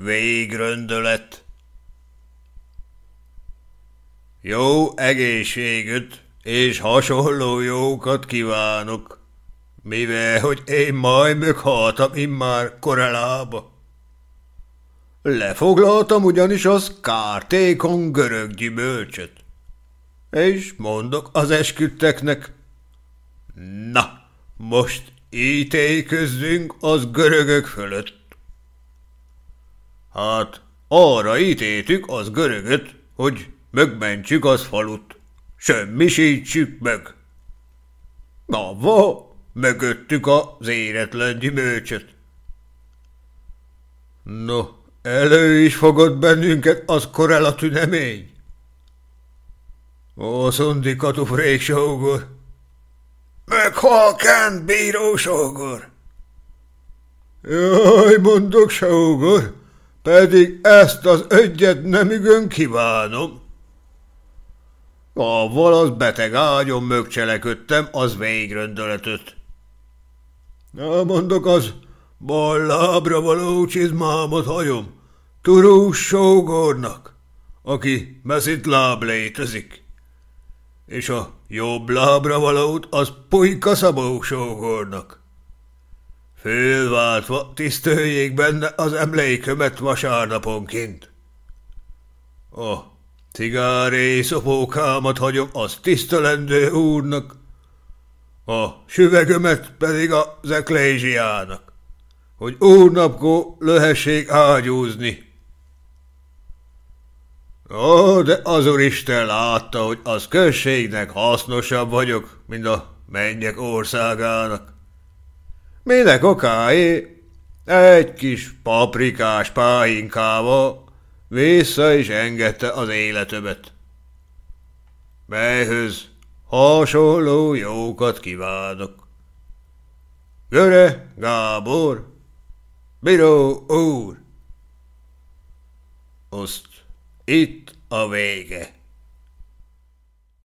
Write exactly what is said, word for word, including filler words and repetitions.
Végröndölet. Jó egészségüt és hasonló jókat kívánok, mivel hogy én majd meghaltam immár Korelába. Lefoglaltam ugyanis az kártékony görög gyümölcsöt, és mondok az esküdteknek, na, most ítélközzünk az görögök fölött. Hát arra ítéltük az görögöt, hogy megmentsük az falut, semmisítsük meg. Avva megöttük az éretlen gyümölcsöt. No, elő is fogott bennünket az Korela tünemény. Ó, szondi katufrék sógor! Meghal Kent bíró sógor! Jaj, mondok sógor, pedig ezt az egyet nemigön kívánom. Avval az beteg ágyon mögcseleködtem az végröndöletöt. Na, mondok, az bal lábra való csizmámat hagyom Turús sógornak, aki meszit láb létezik, és a jobb lábra valót az Pulyka Szabó sógornak. Fölváltva tiszteljék benne az emlékömet vasárnaponként. A cigáré szopókámat hagyom az tisztelendő úrnak, a süvegömet pedig az eklésiának, hogy úrnapkor lehessék ágyúzni. Ó, de az Úristen látta, hogy az községnek hasznosabb vagyok, mint a mennyek országának. Minek okáé? Egy kis paprikás pálinkával vissza is engedte az életömet. Melyhöz hasonló jókat kívánok. Göre Gábor, bíró úr. Azt itt a vége.